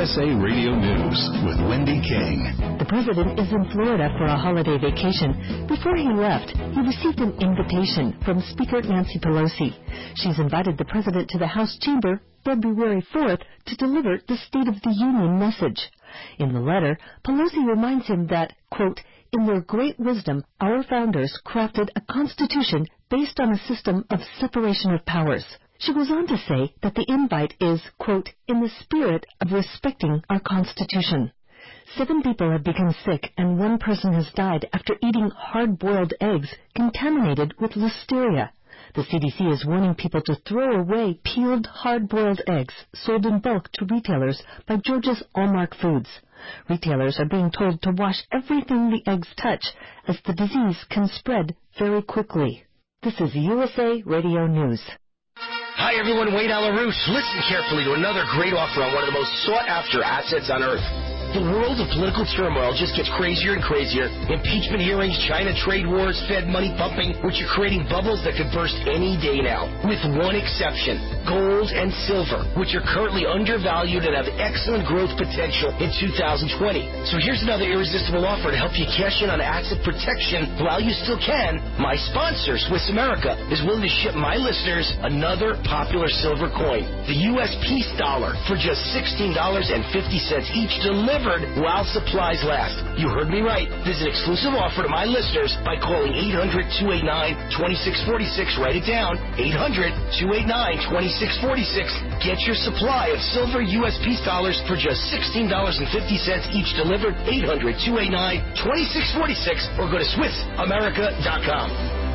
USA Radio News with Wendy King. The president is in Florida for a holiday vacation. Before he left, he received an invitation from Speaker Nancy Pelosi. She's invited the president to the House chamber February 4th to deliver the State of the Union message. In the letter, Pelosi reminds him that, quote, in their great wisdom, our founders crafted a constitution based on a system of separation of powers. She goes on to say that the invite is, quote, in the spirit of respecting our Constitution. 7 people have become sick and 1 person has died after eating hard-boiled eggs contaminated with listeria. The CDC is warning people to throw away peeled hard-boiled eggs sold in bulk to retailers by Georgia's Allmark Foods. Retailers are being told to wash everything the eggs touch, as the disease can spread very quickly. This is USA Radio News. Hi, everyone. Wade Alarouche. Listen carefully to another great offer on one of the most sought-after assets on Earth. The world of political turmoil just gets crazier and crazier. Impeachment hearings, China trade wars, Fed money pumping, which are creating bubbles that could burst any day now. With one exception, gold and silver, which are currently undervalued and have excellent growth potential in 2020. So here's another irresistible offer to help you cash in on asset protection while you still can. My sponsor, Swiss America, is willing to ship my listeners another popular silver coin, the U.S. Peace Dollar, for just $16.50 each, delivered while supplies last. You heard me right. This is an exclusive offer to my listeners by calling 800-289-2646. Write it down, 800-289-2646. Get your supply of silver U.S. Peace Dollars for just $16.50 each, delivered, 800-289-2646, or go to SwissAmerica.com.